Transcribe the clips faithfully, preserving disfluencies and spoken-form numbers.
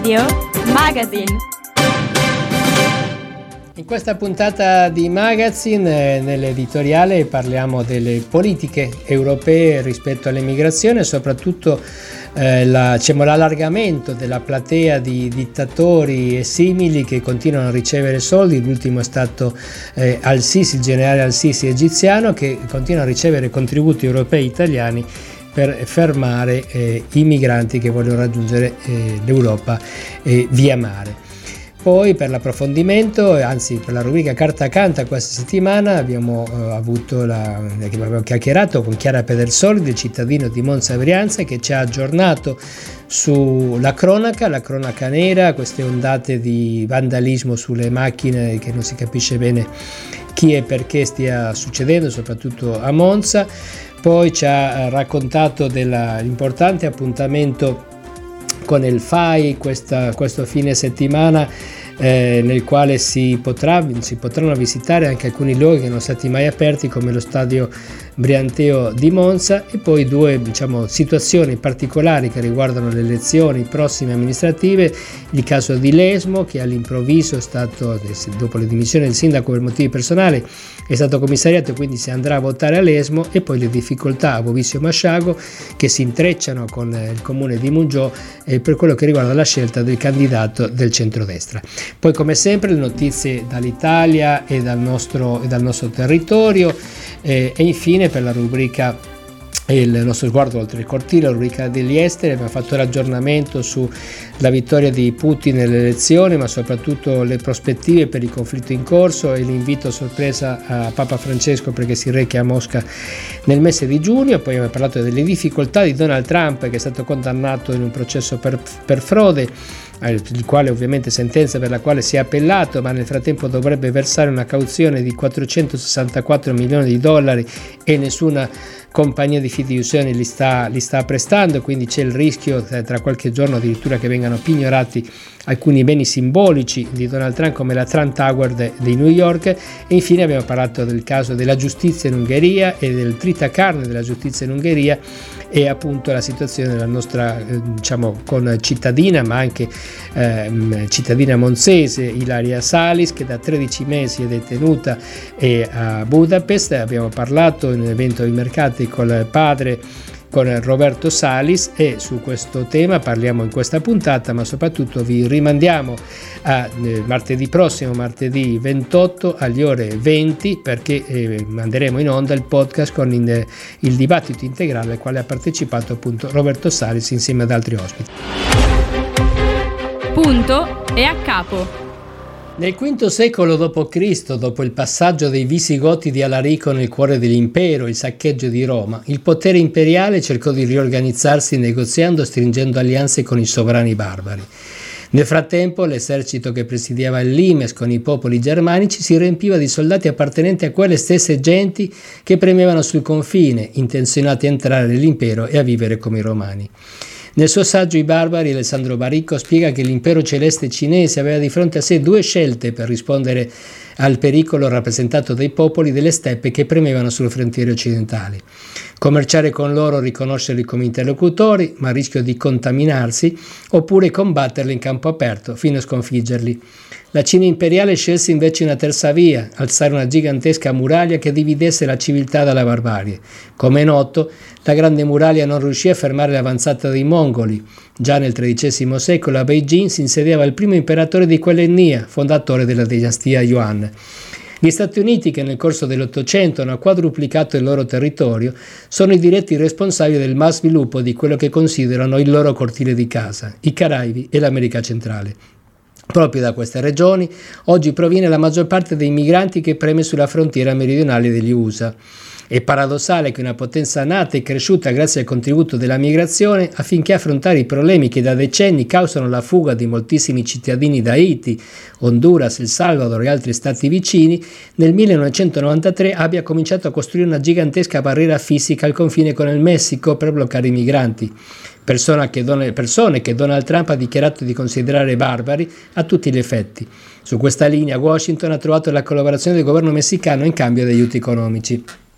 Radio Magazine. In questa puntata di Magazine, eh, nell'editoriale, parliamo delle politiche europee rispetto all'immigrazione e soprattutto eh, la, diciamo, l'allargamento della platea di dittatori e simili che continuano a ricevere soldi. L'ultimo è stato eh, Al-Sisi, il generale Al-Sisi egiziano, che continua a ricevere contributi europei italiani per fermare eh, i migranti che vogliono raggiungere eh, l'Europa eh, via mare. Poi per l'approfondimento, anzi per la rubrica Carta Canta questa settimana abbiamo eh, avuto la, abbiamo chiacchierato con Chiara Pedersoli, del cittadino di Monza Brianza, che ci ha aggiornato sulla cronaca, la cronaca nera, queste ondate di vandalismo sulle macchine che non si capisce bene chi e perché stia succedendo, soprattutto a Monza. Poi ci ha raccontato dell'importante appuntamento con il F A I questa, questo fine settimana, eh, nel quale si, potrà, si potranno visitare anche alcuni luoghi che non sono stati mai aperti, come lo stadio Brianteo di Monza, e poi due diciamo, situazioni particolari che riguardano le elezioni prossime amministrative: il caso di Lesmo, che all'improvviso è stato, dopo le dimissioni del sindaco per motivi personali, è stato commissariato e quindi si andrà a votare a Lesmo, e poi le difficoltà a Bovisio Masciago che si intrecciano con il comune di Mungiò eh, per quello che riguarda la scelta del candidato del centrodestra. Poi, come sempre, le notizie dall'Italia e dal nostro, e dal nostro territorio, eh, e infine per la rubrica il nostro sguardo oltre il cortile, la rubrica degli esteri, abbiamo fatto l'aggiornamento sulla vittoria di Putin nelle elezioni, ma soprattutto le prospettive per il conflitto in corso e l'invito a sorpresa a Papa Francesco perché si rechi a Mosca nel mese di giugno. Poi abbiamo parlato delle difficoltà di Donald Trump, che è stato condannato in un processo per, per frode, il quale ovviamente sentenza per la quale si è appellato, ma nel frattempo dovrebbe versare una cauzione di quattrocentosessantaquattro milioni di dollari e nessuna compagnia di fiduziarie li sta, li sta prestando, quindi c'è il rischio eh, tra qualche giorno addirittura che vengano pignorati alcuni beni simbolici di Donald Trump, come la Trump Tower de, di New York. E infine abbiamo parlato del caso della giustizia in Ungheria e del tritacarne della giustizia in Ungheria, e appunto la situazione della nostra eh, diciamo con cittadina, ma anche eh, cittadina monzese, Ilaria Salis, che da tredici mesi è detenuta eh, a Budapest. Abbiamo parlato in un evento di mercati con il padre, con Roberto Salis, e su questo tema parliamo in questa puntata, ma soprattutto vi rimandiamo a eh, martedì prossimo, martedì ventotto alle ore venti, perché eh, manderemo in onda il podcast con in, eh, il dibattito integrale al quale ha partecipato appunto Roberto Salis insieme ad altri ospiti. Punto e a capo. Nel quinto secolo dopo Cristo, dopo il passaggio dei Visigoti di Alarico nel cuore dell'impero, il saccheggio di Roma, il potere imperiale cercò di riorganizzarsi negoziando e stringendo alleanze con i sovrani barbari. Nel frattempo, l'esercito che presidiava il limes con i popoli germanici si riempiva di soldati appartenenti a quelle stesse genti che premevano sul confine, intenzionati a entrare nell'impero e a vivere come i romani. Nel suo saggio I barbari, Alessandro Baricco spiega che l'impero celeste cinese aveva di fronte a sé due scelte per rispondere al pericolo rappresentato dai popoli delle steppe che premevano sulle frontiere occidentali. Commerciare con loro, riconoscerli come interlocutori, ma a rischio di contaminarsi, oppure combatterli in campo aperto fino a sconfiggerli. La Cina imperiale scelse invece una terza via, alzare una gigantesca muraglia che dividesse la civiltà dalla barbarie. Come è noto, la grande muraglia non riuscì a fermare l'avanzata dei mongoli. Già nel tredicesimo secolo a Beijing si insediava il primo imperatore di quell'etnia, fondatore della dinastia Yuan. Gli Stati Uniti, che nel corso dell'Ottocento hanno quadruplicato il loro territorio, sono i diretti responsabili del malsviluppo di quello che considerano il loro cortile di casa, i Caraibi e l'America centrale. Proprio da queste regioni oggi proviene la maggior parte dei migranti che preme sulla frontiera meridionale degli U S A. È paradossale che una potenza nata e cresciuta grazie al contributo della migrazione, affinché affrontare i problemi che da decenni causano la fuga di moltissimi cittadini da Haiti, Honduras, El Salvador e altri stati vicini, nel millenovecentonovantatré abbia cominciato a costruire una gigantesca barriera fisica al confine con il Messico per bloccare i migranti. Persone che, Donald, persone che Donald Trump ha dichiarato di considerare barbari a tutti gli effetti. Su questa linea Washington ha trovato la collaborazione del governo messicano in cambio di aiuti economici.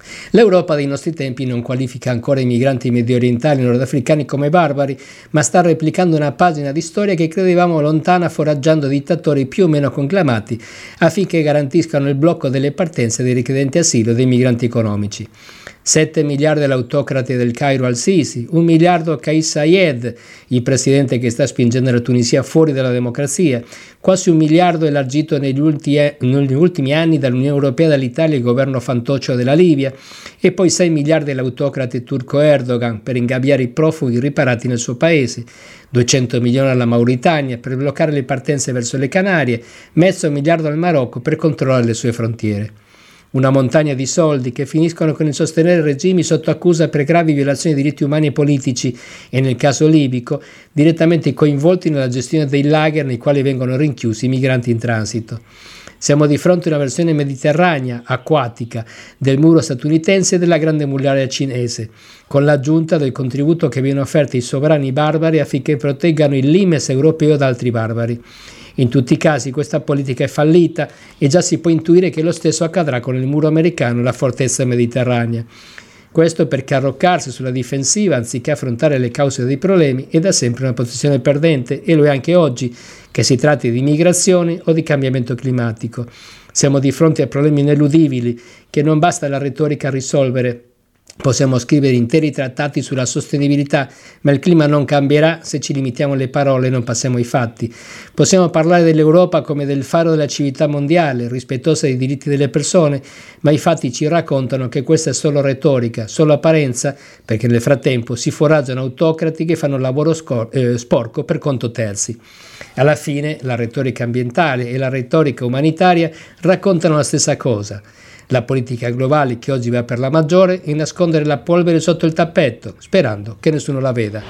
L'Europa dei nostri tempi non qualifica ancora i migranti mediorientali e nordafricani come barbari, ma sta replicando una pagina di storia che credevamo lontana, foraggiando dittatori più o meno conclamati affinché garantiscano il blocco delle partenze dei richiedenti asilo e dei migranti economici. sette miliardi all'autocrate del Cairo al-Sisi, un miliardo a Kais Saied, il presidente che sta spingendo la Tunisia fuori dalla democrazia, quasi un miliardo elargito negli, ulti- negli ultimi anni dall'Unione Europea, dall'Italia e il governo fantoccio della Libia, e poi sei miliardi all'autocrate turco Erdogan per ingabbiare i profughi riparati nel suo paese, duecento milioni alla Mauritania per bloccare le partenze verso le Canarie, mezzo miliardo al Marocco per controllare le sue frontiere. Una montagna di soldi che finiscono con il sostenere regimi sotto accusa per gravi violazioni dei diritti umani e politici e, nel caso libico, direttamente coinvolti nella gestione dei lager nei quali vengono rinchiusi i migranti in transito. Siamo di fronte a una versione mediterranea, acquatica, del muro statunitense e della grande muraglia cinese, con l'aggiunta del contributo che viene offerto ai sovrani barbari affinché proteggano il limes europeo da altri barbari. In tutti i casi questa politica è fallita e già si può intuire che lo stesso accadrà con il muro americano e la fortezza mediterranea. Questo perché arroccarsi sulla difensiva anziché affrontare le cause dei problemi è da sempre una posizione perdente, e lo è anche oggi, che si tratti di migrazione o di cambiamento climatico. Siamo di fronte a problemi ineludibili che non basta la retorica a risolvere. Possiamo scrivere interi trattati sulla sostenibilità, ma il clima non cambierà se ci limitiamo alle parole e non passiamo ai fatti. Possiamo parlare dell'Europa come del faro della civiltà mondiale, rispettosa dei diritti delle persone, ma i fatti ci raccontano che questa è solo retorica, solo apparenza, perché nel frattempo si foraggiano autocrati che fanno lavoro scor- eh, sporco per conto terzi. Alla fine la retorica ambientale e la retorica umanitaria raccontano la stessa cosa. La politica globale che oggi va per la maggiore è nascondere la polvere sotto il tappeto, sperando che nessuno la veda.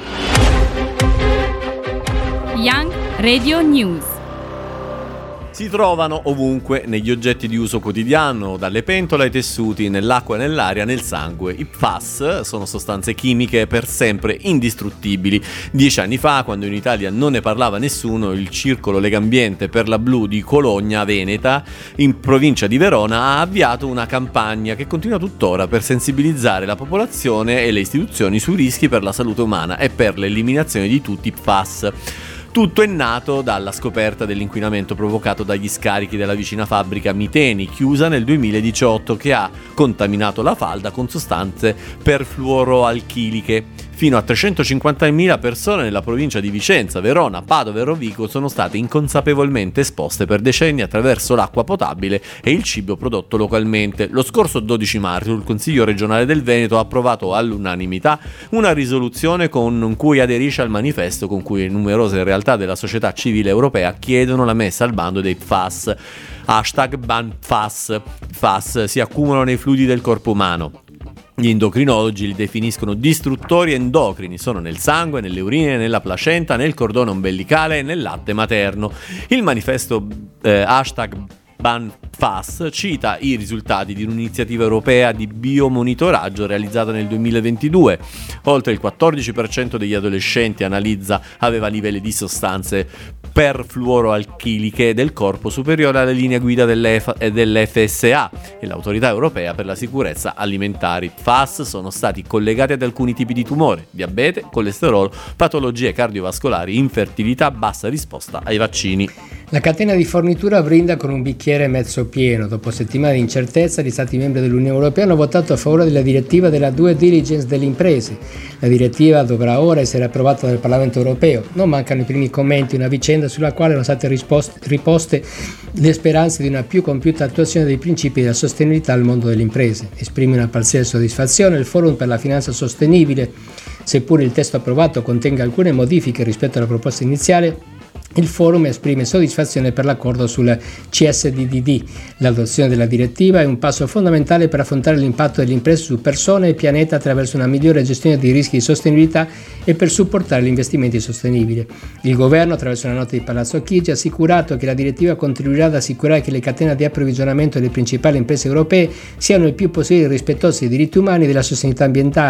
Young Radio News. Si trovano ovunque, negli oggetti di uso quotidiano, dalle pentole ai tessuti, nell'acqua e nell'aria, nel sangue. I P F A S sono sostanze chimiche per sempre indistruttibili. Dieci anni fa, quando in Italia non ne parlava nessuno, il Circolo Legambiente per la Blu di Cologna Veneta, in provincia di Verona, ha avviato una campagna che continua tuttora per sensibilizzare la popolazione e le istituzioni sui rischi per la salute umana e per l'eliminazione di tutti i P F A S. Tutto è nato dalla scoperta dell'inquinamento provocato dagli scarichi della vicina fabbrica Miteni, chiusa nel duemiladiciotto, che ha contaminato la falda con sostanze perfluoroalchiliche. Fino a trecentocinquantamila persone nella provincia di Vicenza, Verona, Padova e Rovigo sono state inconsapevolmente esposte per decenni attraverso l'acqua potabile e il cibo prodotto localmente. Lo scorso dodici marzo il Consiglio regionale del Veneto ha approvato all'unanimità una risoluzione con cui aderisce al manifesto con cui numerose realtà della società civile europea chiedono la messa al bando dei P F A S. Hashtag ban P F A S. P F A S si accumulano nei fluidi del corpo umano. Gli endocrinologi li definiscono distruttori endocrini, sono nel sangue, nelle urine, nella placenta, nel cordone ombelicale e nel latte materno. Il manifesto eh, hashtag ban P F A S cita i risultati di un'iniziativa europea di biomonitoraggio realizzata nel duemilaventidue. Oltre il quattordici per cento degli adolescenti analizza aveva livelli di sostanze perfluoroalchiliche del corpo superiore alle linee guida dell'F S A e l'Autorità Europea per la Sicurezza Alimentare. I P F A S sono stati collegati ad alcuni tipi di tumore, diabete, colesterolo, patologie cardiovascolari, infertilità, bassa risposta ai vaccini. La catena di fornitura brinda con un bicchiere mezzo pieno. Dopo settimane di incertezza, gli Stati membri dell'Unione Europea hanno votato a favore della direttiva della due diligence delle imprese. La direttiva dovrà ora essere approvata dal Parlamento Europeo. Non mancano i primi commenti, una vicenda sulla quale erano state risposte, riposte le speranze di una più compiuta attuazione dei principi della sostenibilità al mondo delle imprese. Esprime una parziale soddisfazione il Forum per la Finanza Sostenibile. Seppure il testo approvato contenga alcune modifiche rispetto alla proposta iniziale, il forum esprime soddisfazione per l'accordo sul C S D D D. L'adozione della direttiva è un passo fondamentale per affrontare l'impatto delle imprese su persone e pianeta attraverso una migliore gestione dei rischi di sostenibilità e per supportare gli investimenti sostenibili. Il governo, attraverso una nota di Palazzo Chigi, ha assicurato che la direttiva contribuirà ad assicurare che le catene di approvvigionamento delle principali imprese europee siano il più possibile rispettose dei diritti umani e della sostenibilità ambientale,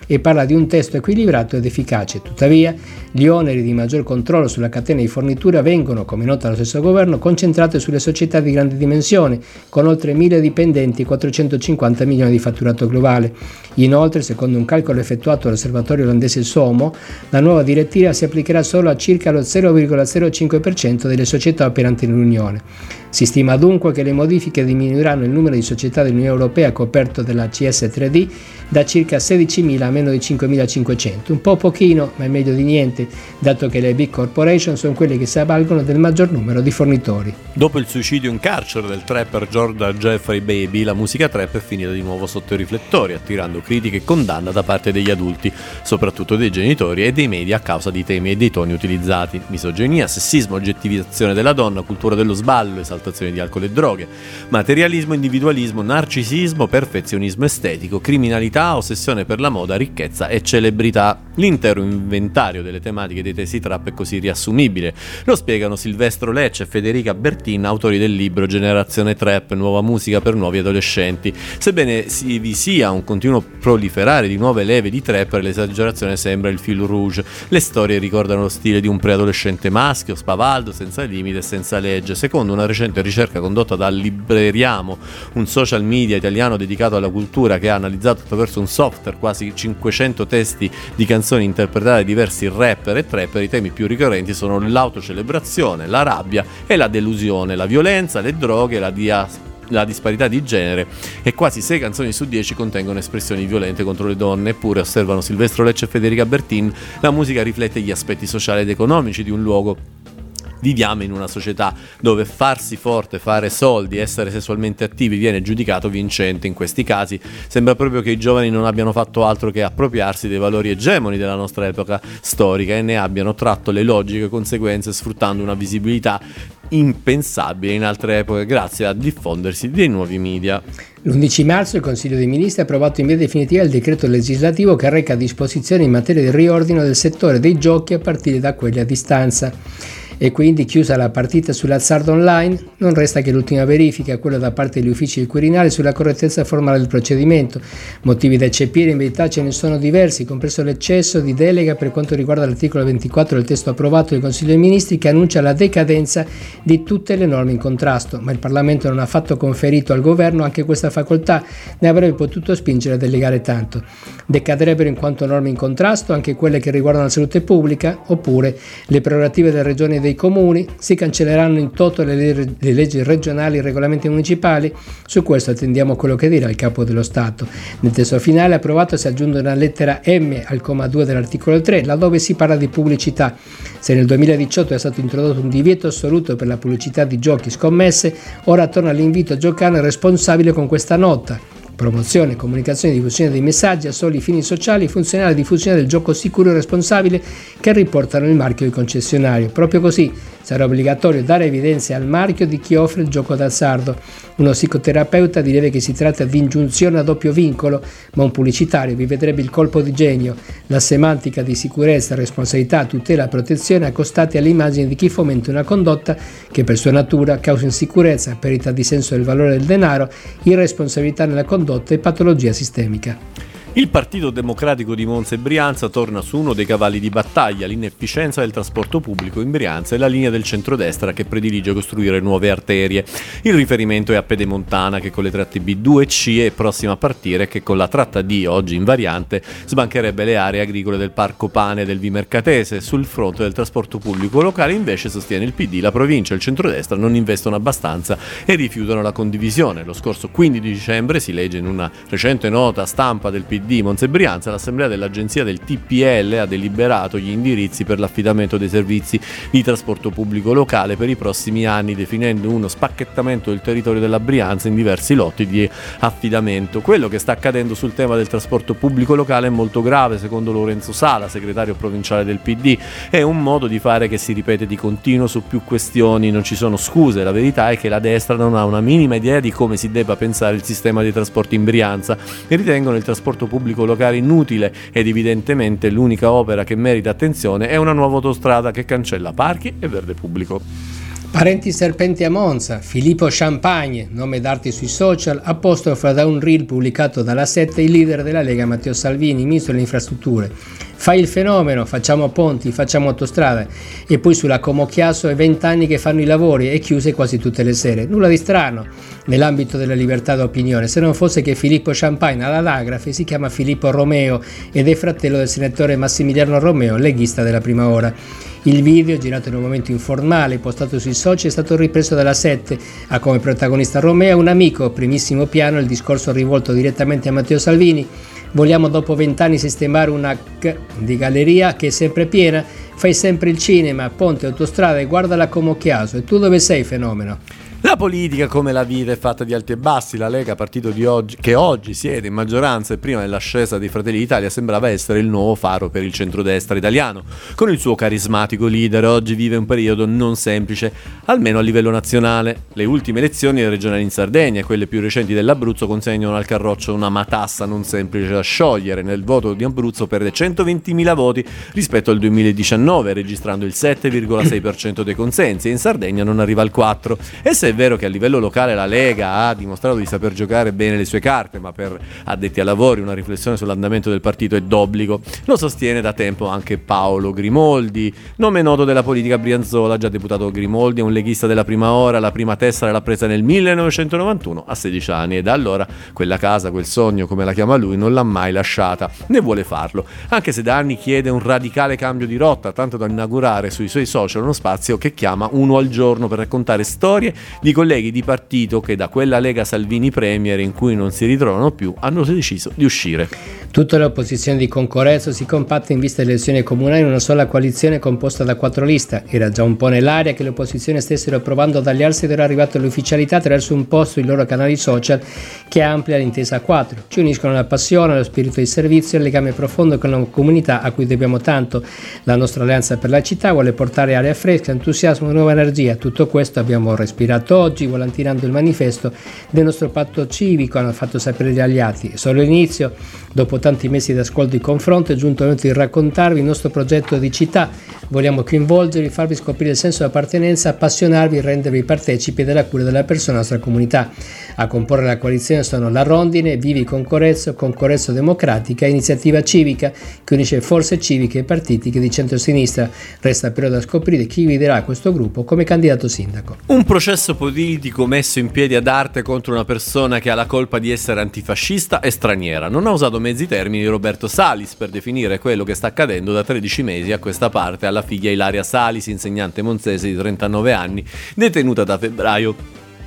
e parla di un testo equilibrato ed efficace. Tuttavia, gli oneri di maggior controllo sulla catena di fornitura vengono, come nota lo stesso governo, concentrati sulle società di grandi dimensioni, con oltre mille dipendenti e quattrocentocinquanta milioni di fatturato globale. Inoltre, secondo un calcolo effettuato dall'osservatorio olandese SOMO, la nuova direttiva si applicherà solo a circa lo zero virgola zero cinque per cento delle società operanti nell'Unione. Si stima dunque che le modifiche diminuiranno il numero di società dell'Unione Europea coperto dalla C S tre D da circa sedicimila a meno di cinquemilacinquecento, un po' pochino, ma è meglio di niente, dato che le big corporation sono quelle che si avvalgono del maggior numero di fornitori. Dopo il suicidio in carcere del trapper Jordan Jeffrey Baby, la musica trap è finita di nuovo sotto i riflettori, attirando critiche e condanna da parte degli adulti, soprattutto dei genitori e dei media a causa dei temi e dei toni utilizzati: misoginia, sessismo, oggettivizzazione della donna, cultura dello sballo, esaltazione di alcol e droghe, materialismo, individualismo, narcisismo, perfezionismo estetico, criminalità, ossessione per la moda, ricchezza e celebrità. L'intero inventario delle tematiche dei testi trap è così riassumibile. Lo spiegano Silvestro Lecce e Federica Bertin, autori del libro Generazione Trap, nuova musica per nuovi adolescenti. Sebbene si, vi sia un continuo proliferare di nuove leve di trapper, l'esagerazione sembra il fil rouge. Le storie ricordano lo stile di un preadolescente maschio, spavaldo, senza limite e senza legge. Secondo una recente ricerca condotta da Libreriamo, un social media italiano dedicato alla cultura che ha analizzato attraverso un software quasi cinquecento testi di canzoni interpretate da diversi rapper e trapper, i temi più ricorrenti sono l'autocelebrazione, la rabbia e la delusione, la violenza, le droghe, la diaspora, la disparità di genere, e quasi sei canzoni su dieci contengono espressioni violente contro le donne. Eppure, osservano Silvestro Lecce e Federica Bertin, la musica riflette gli aspetti sociali ed economici di un luogo. Viviamo in una società dove farsi forte, fare soldi, essere sessualmente attivi viene giudicato vincente. In questi casi sembra proprio che i giovani non abbiano fatto altro che appropriarsi dei valori egemoni della nostra epoca storica e ne abbiano tratto le logiche conseguenze, sfruttando una visibilità impensabile in altre epoche grazie al diffondersi dei nuovi media. L'undici marzo il Consiglio dei Ministri ha approvato in via definitiva il decreto legislativo che reca disposizioni in materia di riordino del settore dei giochi a partire da quelli a distanza. E quindi, chiusa la partita sull'azzardo online, non resta che l'ultima verifica, quella da parte degli uffici del Quirinale sulla correttezza formale del procedimento. Motivi da eccepire in verità ce ne sono diversi, compreso l'eccesso di delega per quanto riguarda l'articolo ventiquattro del testo approvato del Consiglio dei Ministri, che annuncia la decadenza di tutte le norme in contrasto, ma il Parlamento non ha affatto conferito al governo anche questa facoltà, ne avrebbe potuto spingere a delegare tanto. Decadrebbero in quanto norme in contrasto anche quelle che riguardano la salute pubblica, oppure le prerogative delle regioni e dei comuni, si cancelleranno in toto le, le, le leggi regionali e i regolamenti municipali. Su questo attendiamo quello che dirà il Capo dello Stato. Nel testo finale approvato si aggiunge una lettera M al comma due dell'articolo tre, laddove si parla di pubblicità. Se nel duemiladiciotto è stato introdotto un divieto assoluto per la pubblicità di giochi scommesse, ora torna l'invito a giocare responsabile con questa nota: promozione, comunicazione e diffusione dei messaggi a soli fini sociali funzionali alla diffusione del gioco sicuro e responsabile che riportano il marchio del concessionario. Proprio così sarà obbligatorio dare evidenza al marchio di chi offre il gioco d'azzardo. Uno psicoterapeuta direbbe che si tratta di ingiunzione a doppio vincolo, ma un pubblicitario vi vedrebbe il colpo di genio. La semantica di sicurezza, responsabilità, tutela e protezione accostati all'immagine di chi fomenta una condotta che per sua natura causa insicurezza, perdita di senso del valore del denaro, irresponsabilità nella condotta e patologia sistemica. Il Partito Democratico di Monza e Brianza torna su uno dei cavalli di battaglia, l'inefficienza del trasporto pubblico in Brianza e la linea del centrodestra che predilige costruire nuove arterie. Il riferimento è a Pedemontana, che con le tratte B due e C è prossima a partire e che con la tratta D, oggi in variante, sbancherebbe le aree agricole del Parco Pane e del Vimercatese. Sul fronte del trasporto pubblico locale invece, sostiene il P D, la provincia e il centrodestra non investono abbastanza e rifiutano la condivisione. Lo scorso quindici dicembre, si legge in una recente nota stampa del P D di Monza e Brianza, l'assemblea dell'agenzia del T P L ha deliberato gli indirizzi per l'affidamento dei servizi di trasporto pubblico locale per i prossimi anni, definendo uno spacchettamento del territorio della Brianza in diversi lotti di affidamento. Quello che sta accadendo sul tema del trasporto pubblico locale è molto grave, secondo Lorenzo Sala, segretario provinciale del P D. È un modo di fare che si ripete di continuo su più questioni, non ci sono scuse. La verità è che la destra non ha una minima idea di come si debba pensare il sistema dei trasporti in Brianza e ritengono il trasporto pubblico locale inutile, ed evidentemente l'unica opera che merita attenzione è una nuova autostrada che cancella parchi e verde pubblico. Parenti serpenti a Monza, Filippo Champagne, nome d'arte sui social, apostrofa da un reel pubblicato dalla sette il leader della Lega Matteo Salvini, ministro delle infrastrutture. Fai il fenomeno, facciamo ponti, facciamo autostrade, e poi sulla Como Chiasso è vent'anni che fanno i lavori e chiuse quasi tutte le sere. Nulla di strano nell'ambito della libertà d'opinione, se non fosse che Filippo Champagne all'anagrafe si chiama Filippo Romeo ed è fratello del senatore Massimiliano Romeo, leghista della prima ora. Il video, girato in un momento informale, postato sui social, è stato ripreso dalla sette. Ha come protagonista Romeo un amico, primissimo piano, il discorso rivolto direttamente a Matteo Salvini. Vogliamo dopo vent'anni sistemare una C di galleria che è sempre piena? Fai sempre il cinema, ponte, autostrada e guardala come Chiasso. E tu dove sei, fenomeno? La politica, come la vita, è fatta di alti e bassi. La Lega, partito di oggi, che oggi siede in maggioranza e prima dell'ascesa dei Fratelli d'Italia, sembrava essere il nuovo faro per il centrodestra italiano. Con il suo carismatico leader oggi vive un periodo non semplice, almeno a livello nazionale. Le ultime elezioni regionali in Sardegna e quelle più recenti dell'Abruzzo consegnano al Carroccio una matassa non semplice da sciogliere. Nel voto di Abruzzo perde centoventimila voti rispetto al duemiladiciannove, registrando il sette virgola sei per cento dei consensi, e in Sardegna non arriva al quattro per cento. E se è vero che a livello locale la Lega ha dimostrato di saper giocare bene le sue carte, ma per addetti ai lavori una riflessione sull'andamento del partito è d'obbligo. Lo sostiene da tempo anche Paolo Grimoldi, nome noto della politica brianzola. Già deputato Grimoldi è un leghista della prima ora, la prima tessera l'ha presa nel millenovecentonovantuno a sedici anni, e da allora quella casa, quel sogno come la chiama lui, non l'ha mai lasciata, né vuole farlo, anche se da anni chiede un radicale cambio di rotta, tanto da inaugurare sui suoi social uno spazio che chiama Uno al giorno, per raccontare storie di colleghi di partito che da quella Lega Salvini Premier in cui non si ritrovano più hanno deciso di uscire. Tutta l'opposizione di concorrenza si compatta in vista delle elezioni comunali in una sola coalizione composta da quattro liste. Era già un po' nell'aria che le opposizioni stessero provando ad allearsi ed era arrivata l'ufficialità attraverso un post sui loro canali social che amplia l'intesa a quattro. Ci uniscono la passione, lo spirito di servizio e il legame profondo con la comunità a cui dobbiamo tanto. La nostra alleanza per la città vuole portare aria fresca, entusiasmo e nuova energia. Tutto questo abbiamo respirato oggi, volantinando il manifesto del nostro patto civico, hanno fatto sapere gli alleati. Solo l'inizio, dopo tanti mesi di ascolto e confronto, è giunto il momento di raccontarvi il nostro progetto di città. Vogliamo coinvolgervi, farvi scoprire il senso di appartenenza, appassionarvi e rendervi partecipi della cura della persona della nostra comunità. A comporre la coalizione sono la Rondine, Vivi Concorrezzo, Concorrezzo Democratica, Iniziativa Civica, che unisce forze civiche e partiti che di centro-sinistra. Resta però da scoprire chi guiderà questo gruppo come candidato sindaco. Un processo politico messo in piedi ad arte contro una persona che ha la colpa di essere antifascista e straniera. Non ha usato mezzi termini Roberto Salis per definire quello che sta accadendo da tredici mesi a questa parte alla figlia Ilaria Salis, insegnante monzese di trentanove anni, detenuta da febbraio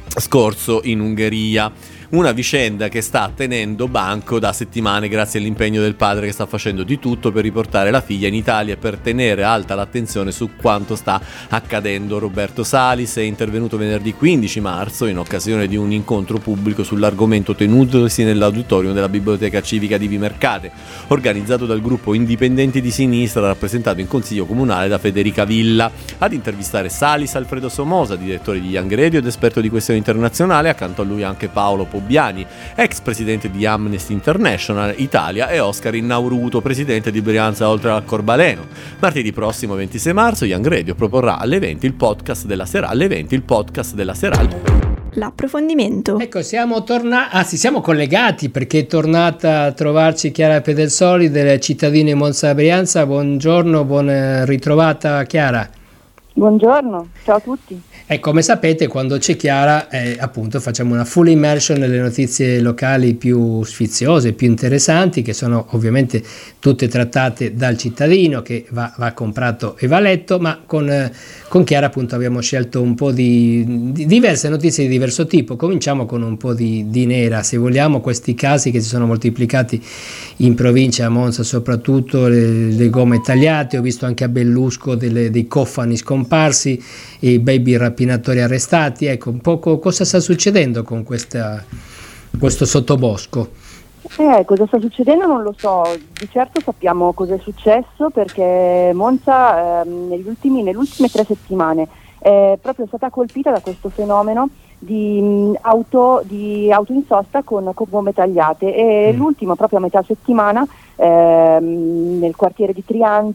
scorso in Ungheria. Una vicenda che sta tenendo banco da settimane grazie all'impegno del padre, che sta facendo di tutto per riportare la figlia in Italia e per tenere alta l'attenzione su quanto sta accadendo. Roberto Salis è intervenuto venerdì quindici marzo in occasione di un incontro pubblico sull'argomento tenutosi nell'auditorium della Biblioteca Civica di Vimercate, organizzato dal gruppo Indipendenti di Sinistra rappresentato in consiglio comunale da Federica Villa. Ad intervistare Salis Alfredo Somosa, direttore di Young Radio ed esperto di questione internazionale, accanto a lui anche Paolo Biani, ex presidente di Amnesty International Italia, e Oscar Innauruto, presidente di Brianza Oltre Arcobaleno. Martedì prossimo ventisei marzo Young Radio proporrà alle venti il podcast della Serale, alle venti il podcast della Serale. L'approfondimento. Ecco, siamo tornati, anzi siamo collegati perché è tornata a trovarci Chiara Pedelsoli delle cittadine Monza Brianza. Buongiorno, buona ritrovata Chiara. Buongiorno, ciao a tutti. E come sapete, quando c'è Chiara, eh, appunto, facciamo una full immersion nelle notizie locali più sfiziose, più interessanti, che sono ovviamente tutte trattate dal cittadino, che va, va comprato e va letto, ma con, eh, con Chiara appunto abbiamo scelto un po' di, di diverse notizie di diverso tipo. Cominciamo con un po' di, di nera, se vogliamo, questi casi che si sono moltiplicati in provincia, a Monza soprattutto, le, le gomme tagliate. Ho visto anche a Bellusco delle, dei cofani scomparsi e i baby rapinatori arrestati. Ecco, un po' cosa sta succedendo con questa, questo sottobosco? Eh, cosa sta succedendo non lo so, di certo sappiamo cosa è successo, perché Monza eh, negli ultimi, nelle ultime tre settimane è proprio stata colpita da questo fenomeno di mh, auto, di auto in sosta con, con gomme tagliate, e mm. l'ultimo proprio a metà settimana eh, nel quartiere di Triante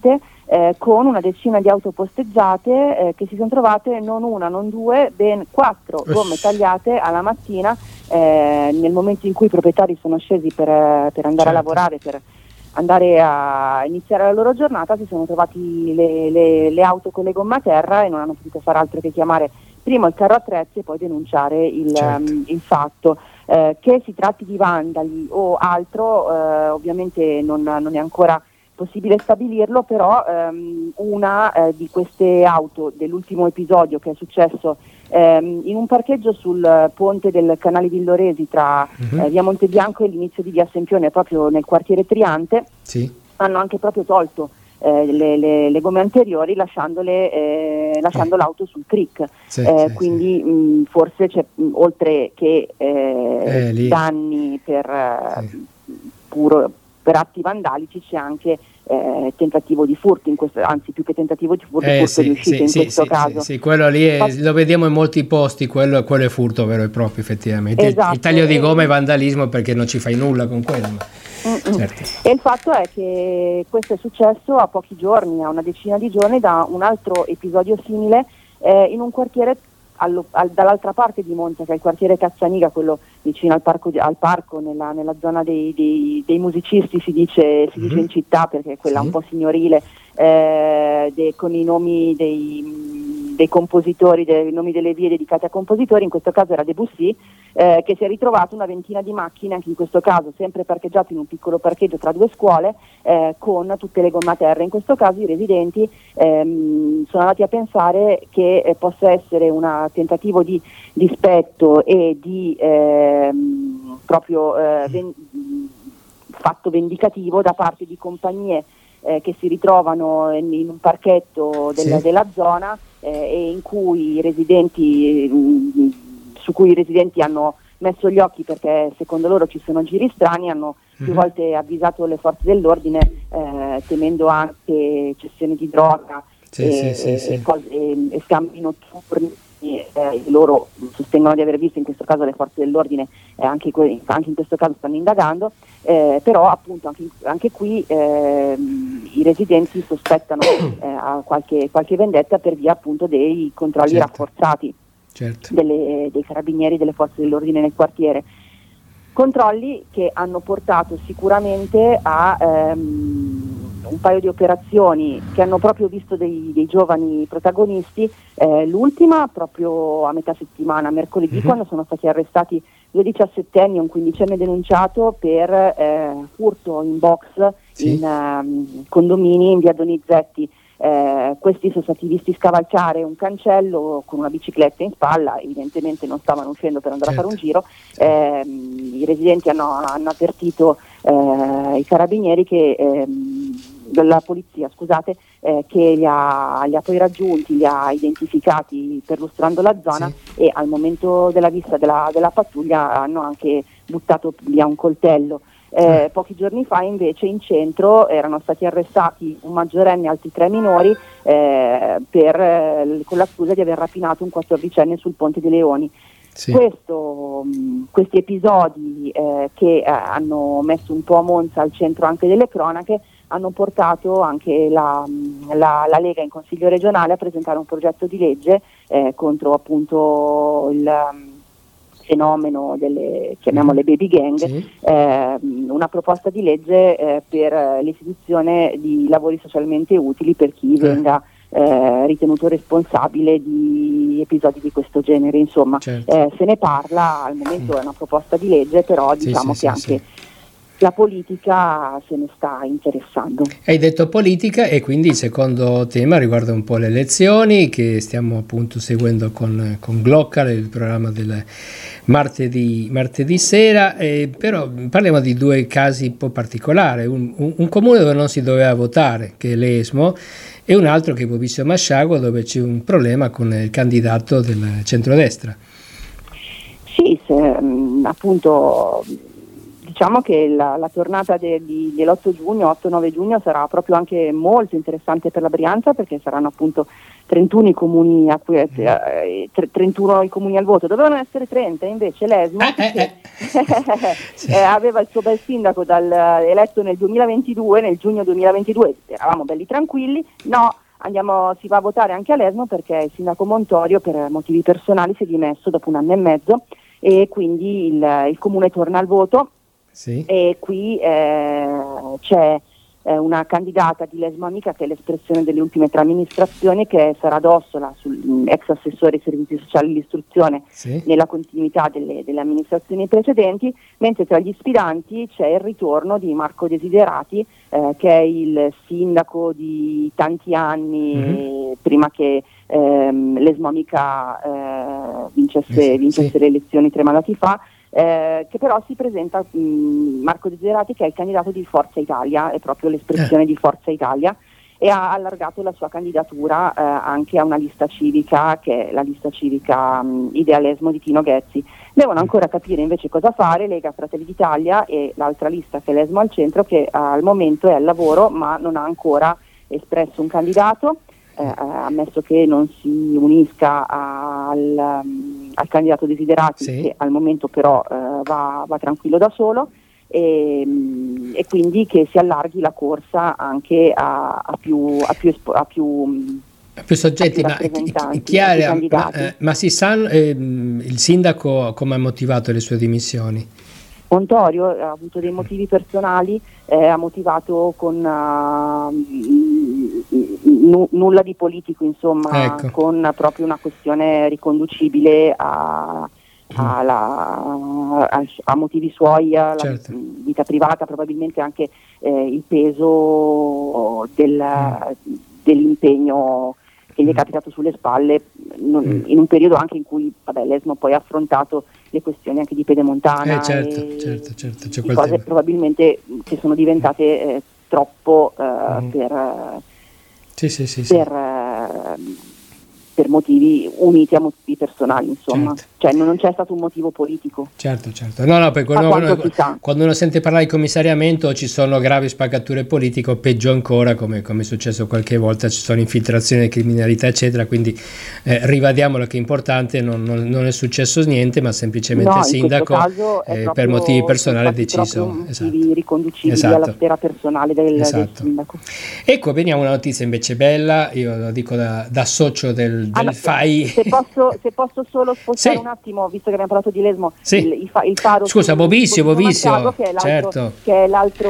eh, con una decina di auto posteggiate eh, che si sono trovate non una, non due, ben quattro gomme tagliate alla mattina eh, nel momento in cui i proprietari sono scesi per, per andare certo. a lavorare, per andare a iniziare la loro giornata. Si sono trovati le, le, le auto con le gomme a terra e non hanno potuto fare altro che chiamare prima il carro attrezzi e poi denunciare il, certo. um, il fatto. Eh, che si tratti di vandali o altro eh, ovviamente non, non è ancora possibile stabilirlo, però ehm, una eh, di queste auto dell'ultimo episodio che è successo ehm, in un parcheggio sul ponte del Canale Villoresi tra uh-huh. eh, via Montebianco e l'inizio di via Sempione, proprio nel quartiere Triante, sì. hanno anche proprio tolto Eh, le, le, le gomme anteriori lasciandole, eh, lasciando eh. l'auto sul crick, sì, eh, sì, quindi sì. Mh, forse c'è mh, oltre che eh, eh, danni per, sì. puro, per atti vandalici c'è anche eh, tentativo di furto, in questo, anzi più che tentativo di furto, eh, furto sì, riuscito sì, in sì, questo sì, caso. Sì, sì, quello lì è, lo vediamo in molti posti, quello, quello è furto vero e proprio effettivamente. Esatto, il taglio di gomma e... è vandalismo perché non ci fai nulla con quello. Ma... Certo. E il fatto è che questo è successo a pochi giorni, a una decina di giorni, da un altro episodio simile eh, in un quartiere allo, al, dall'altra parte di Monza, che è il quartiere Cazzaniga, quello vicino al parco, al parco nella, nella zona dei, dei, dei musicisti, si dice, si dice in città perché è quella sì. un po' signorile, eh, de, con i nomi dei, dei compositori, dei nomi delle vie dedicate a compositori. In questo caso era Debussy, eh, che si è ritrovato una ventina di macchine, anche in questo caso sempre parcheggiate in un piccolo parcheggio tra due scuole, eh, con tutte le gomme a terra. In questo caso i residenti ehm, sono andati a pensare che eh, possa essere un tentativo di dispetto e di ehm, proprio eh, ven- fatto vendicativo da parte di compagnie eh, che si ritrovano in, in un parchetto del, sì. della zona eh, e in cui i residenti mh, su cui i residenti hanno messo gli occhi perché secondo loro ci sono giri strani, hanno più mm-hmm. volte avvisato le forze dell'ordine eh, temendo anche cessioni di droga sì, e, sì, sì, e, cose, e, e scambi notturni. Eh, loro sostengono di aver visto, in questo caso le forze dell'ordine eh, anche, que- anche in questo caso stanno indagando, eh, però appunto anche, anche qui eh, i residenti sospettano eh, a qualche, qualche vendetta per via appunto dei controlli certo. rafforzati certo. delle, dei carabinieri, delle forze dell'ordine nel quartiere. Controlli che hanno portato sicuramente a ehm, un paio di operazioni che hanno proprio visto dei, dei giovani protagonisti, eh, l'ultima proprio a metà settimana, mercoledì, mm-hmm. quando sono stati arrestati due diciassettenni e un quindicenne denunciato per eh, furto in box sì. in um, condomini in via Donizetti. Eh, questi sono stati visti scavalcare un cancello con una bicicletta in spalla, evidentemente non stavano uscendo per andare certo. a fare un giro. Eh, i residenti hanno, hanno avvertito eh, i carabinieri che ehm, della polizia scusate eh, che li ha, li ha poi raggiunti, li ha identificati perlustrando la zona sì. e al momento della vista della, della pattuglia hanno anche buttato via un coltello. Eh, pochi giorni fa invece in centro erano stati arrestati un maggiorenne e altri tre minori eh, per, eh, con la scusa di aver rapinato un quattordicenne sul Ponte dei Leoni. Sì. Questo, mh, questi episodi eh, che eh, hanno messo un po' Monza al centro anche delle cronache hanno portato anche la, la, la Lega in Consiglio regionale a presentare un progetto di legge eh, contro appunto il fenomeno delle, chiamiamole baby gang, sì. eh, una proposta di legge eh, per l'istituzione di lavori socialmente utili per chi eh. venga eh, ritenuto responsabile di episodi di questo genere. Insomma, certo. eh, se ne parla, al momento è una proposta di legge, però sì, diciamo sì, che sì, anche sì. la politica se ne sta interessando. Hai detto politica e quindi il secondo tema riguarda un po' le elezioni che stiamo appunto seguendo con, con Glocal, il programma del martedì, martedì sera, eh, però parliamo di due casi un po' particolari, un, un, un comune dove non si doveva votare, che è l'Esmo, e un altro che è Bovizio Masciagua, dove c'è un problema con il candidato del centrodestra. Sì, se, appunto... diciamo che la, la tornata de, di, dell'otto giugno, otto nove giugno sarà proprio anche molto interessante per la Brianza, perché saranno appunto trentuno i comuni a cui, eh, trentuno i comuni al voto, dovevano essere trenta, invece l'Esmo eh, eh, che sì. eh, aveva il suo bel sindaco dal, eletto nel duemilaventidue, nel giugno duemilaventidue, eravamo belli tranquilli, no, andiamo, si va a votare anche all'Esmo perché il sindaco Montorio per motivi personali si è dimesso dopo un anno e mezzo e quindi il, il comune torna al voto. Sì. E qui eh, c'è eh, una candidata di Lesmo Amica, che è l'espressione delle ultime tre amministrazioni, che è Sara Dossola, sul, ex assessore ai servizi sociali e dell'istruzione, Sì. nella continuità delle, delle amministrazioni precedenti, mentre tra gli sfidanti c'è il ritorno di Marco Desiderati, eh, che è il sindaco di tanti anni, mm-hmm. prima che ehm, Lesmo Amica eh, vincesse, vincesse sì. le elezioni tre mandati fa. Eh, che però si presenta mh, Marco Desiderati, che è il candidato di Forza Italia, è proprio l'espressione eh. di Forza Italia, e ha allargato la sua candidatura eh, anche a una lista civica, che è la lista civica mh, Idealesmo di Tino Ghezzi. Devono ancora capire invece cosa fare Lega, Fratelli d'Italia e l'altra lista, che è l'Esmo al Centro, che al momento è al lavoro ma non ha ancora espresso un candidato. Eh, ammesso che non si unisca al, um, al candidato Desiderati, sì. che al momento però eh, va, va tranquillo da solo, e, e quindi che si allarghi la corsa anche a, a più, a più, a più, a più soggetti. a più ma, Chiara, ma, eh, ma si sa eh, il sindaco come ha motivato le sue dimissioni? Montorio ha avuto dei motivi personali, eh, ha motivato con uh, n- nulla di politico, insomma, ecco. con proprio una questione riconducibile a, a, la, a, a motivi suoi, alla certo. vita privata, probabilmente anche eh, il peso del, mm. dell'impegno che gli è capitato sulle spalle, non, mm. in un periodo anche in cui vabbè, l'Esmo poi ha affrontato le questioni anche di Pedemontana, eh, certo, e certo, certo, c'è cose tema. probabilmente che sono diventate eh, troppo eh, mm. per, eh, sì, sì, sì, per, sì. eh, per motivi uniti a motivi personali, insomma, certo. cioè non, non c'è stato un motivo politico. Certo, certo. No, no, perché uno, uno, quando uno sente parlare di commissariamento ci sono gravi spaccature politiche, o peggio ancora, come, come è successo qualche volta, ci sono infiltrazioni, criminalità, eccetera, quindi eh, ribadiamolo che è importante, non, non, non è successo niente, ma semplicemente no, il sindaco eh, per motivi personali ha deciso. Motivi esatto. riconducibili esatto. alla sfera personale del, esatto. del sindaco. Ecco, veniamo a una notizia invece bella, io lo dico da, da socio del del allora, F A I. Se posso, se posso solo spostare sì. un attimo, visto che abbiamo parlato di Lesmo, sì. il, il, il faro scusa, Bovisio, Bovisio, Machado, che è l'altro, certo. che è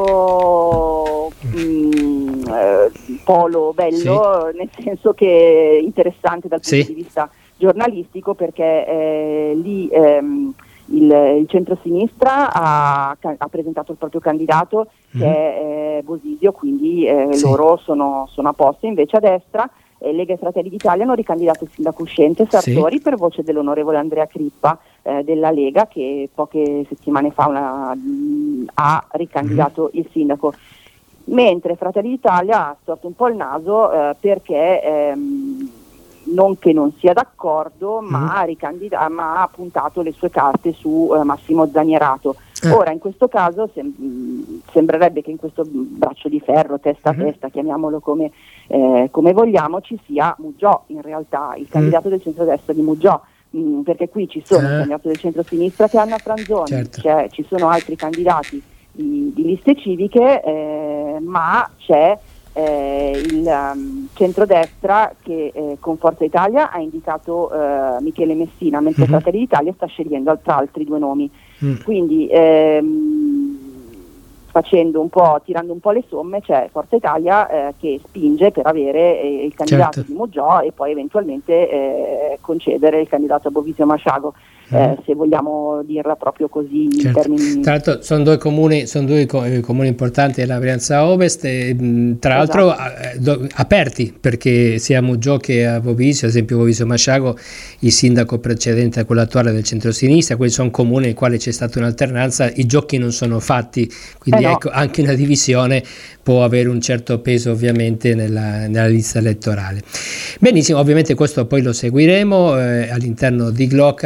l'altro mh, eh, polo bello, sì. nel senso che è interessante dal punto sì. di vista giornalistico, perché eh, lì ehm, il, il centro-sinistra ha, ha presentato il proprio candidato, che mm. è eh, Bosisio, quindi eh, sì. loro sono, sono a posto. Invece a destra Lega e Fratelli d'Italia hanno ricandidato il sindaco uscente Sartori, sì. per voce dell'onorevole Andrea Crippa eh, della Lega, che poche settimane fa una, mh, ha ricandidato mm. il sindaco, mentre Fratelli d'Italia ha storto un po' il naso eh, perché ehm, non che non sia d'accordo, mm. ma, ha ricandida- ma ha puntato le sue carte su eh, Massimo Zanierato. Eh. Ora in questo caso sem- sembrerebbe che in questo braccio di ferro, testa a mm. testa, chiamiamolo come, eh, come vogliamo, ci sia Muggiò, in realtà il candidato mm. del centrodestra di Muggiò, mh, perché qui ci sono eh. il candidato del centro-sinistra che è Anna Franzoni, certo. cioè, ci sono altri candidati di, di liste civiche, eh, ma c'è Eh, il um, centrodestra che eh, con Forza Italia ha indicato eh, Michele Messina, mentre mm-hmm. Fratelli d'Italia sta scegliendo tra altri due nomi. Mm. Quindi ehm, facendo un po', tirando un po' le somme, c'è Forza Italia eh, che spinge per avere eh, il candidato certo. di Muggiò e poi eventualmente eh, concedere il candidato a Bovisio Masciago. Eh, se vogliamo dirla proprio così certo. in termini. Tra l'altro sono due comuni, sono due comuni importanti della Brianza Ovest, e, mh, tra l'altro esatto. do, aperti, perché sia a Muggiò che a Bovisio, ad esempio Bovisio Masciago, il sindaco precedente a quello attuale del centro-sinistra, quelli sono comuni nei quali c'è stata un'alternanza, i giochi non sono fatti, quindi eh no. ecco, anche una divisione può avere un certo peso ovviamente nella, nella lista elettorale. Benissimo, ovviamente questo poi lo seguiremo eh, all'interno di Glocal, anche con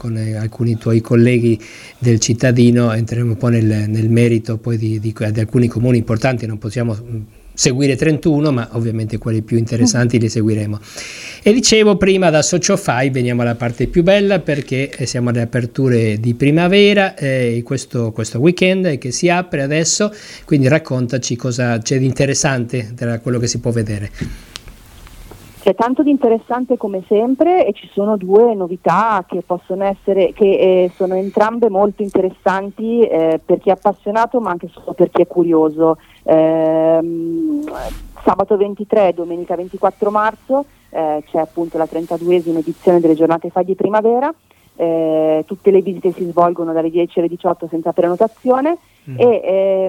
con eh, alcuni tuoi colleghi del cittadino entreremo un po' nel, nel merito poi di, di, di alcuni comuni importanti. Non possiamo seguire trentuno, ma ovviamente quelli più interessanti li seguiremo. E dicevo prima, da SocioFai veniamo alla parte più bella, perché siamo alle aperture di primavera, eh, questo, questo weekend che si apre adesso, quindi raccontaci cosa c'è di interessante tra quello che si può vedere. C'è tanto di interessante come sempre, e ci sono due novità che possono essere, che eh, sono entrambe molto interessanti eh, per chi è appassionato, ma anche solo per chi è curioso. Ehm, sabato ventitré e domenica ventiquattro marzo eh, c'è appunto la trentaduesima edizione delle giornate Fai di primavera. Eh, tutte le visite si svolgono dalle dieci alle diciotto senza prenotazione mm. e